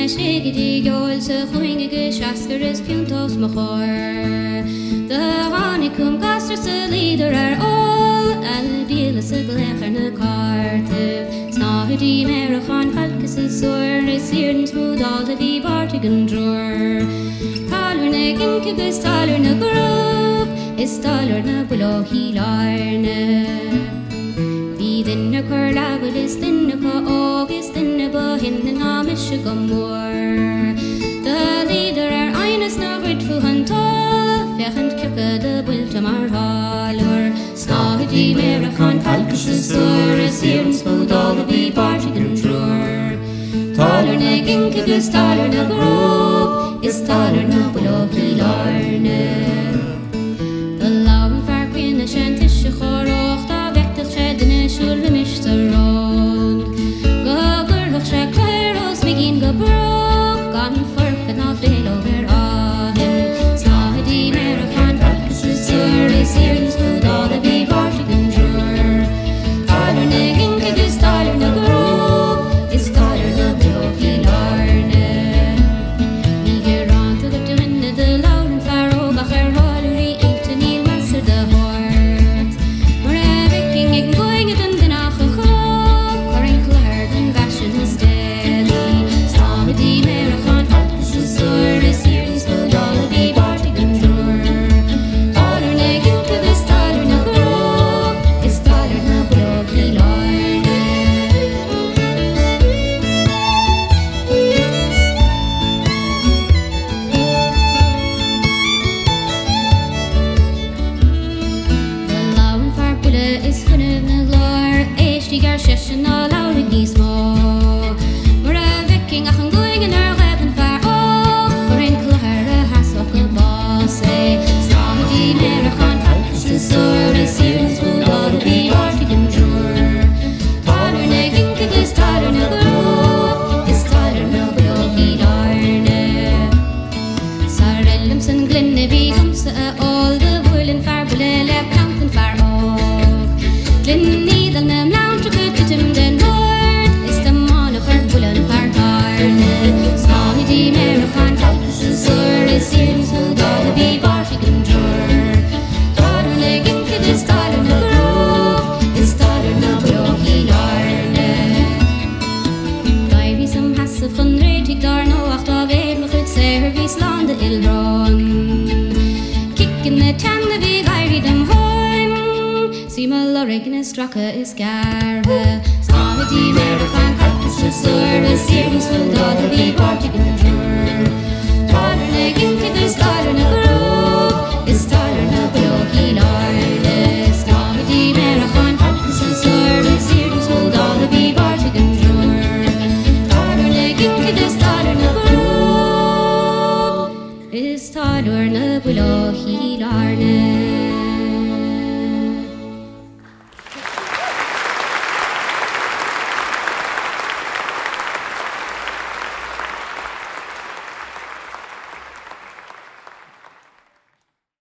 Shiggy girls a chuinge geschasker is puntos machor. The honeycomb gasters a leader are all and deal is a glecher na cartive. Snahidi merachan halkes is sore is here and smooth all the vi bartigan drawer. Taler na ginkigus taler na group is taler na below he larne. Dinna curlavel is dinna ka August dinna bohin na namish gamor. The leader eines na gridfu hantal fechend kirke de bultamar halor. Snahidi merachan halkes is sore is here and smooth all the vi bartigan drawer. Taler na ginkigus taler na group is taler na below he larne. The lawen far queen a shantish choroch Schulwe mich zerrot. Gogurloch schakleros begin gebroch. Gan forken auf den Overhahen. Snahidi merachan halkes is sir is here and smooth all the vi bartigan drawer. Taler na ginkigus taler na group is taler na bloki larne. Ni geran to the dinne de lauren faro bacher hollery echte niel masser de hort. Maar viking ik going it in the nachgegaan. Corin clear den fashion is steady. Snahidi merachan halkes is sir is here and smooth all the vi bartigan drawer. Taler na ginkigus taler na group is taler na bloki larne. The lawen far bulle is funne na glor. Eestigar session all laurig ní smó. Mar a viking ach an going in our heaven far off. Corin clear a hasloch a boss. Snahidi merachan halkes is sir is here and smooth all the vi bartigan drawer. Taler na ginkigus taler na group is taler na bloki larne. Sarellumsen glinne vi gamse all the woolen far bulle planken far og. Glinne dal na mlaunch guttum den hort is the monocher bullen far garne. Snahidi merachan halkes is sir is here and smooth all the vi bartigan drawer. Taler na ginkigus taler na group is taler na bloki larne. Dai vi som hasse van retig daar no acht av edelig ut service lande ilron. Kicken the tanne vi gairi dem horn. Sima lorigna straka is garve. Snahidi merachan halkes is sir is here and smooth all the vi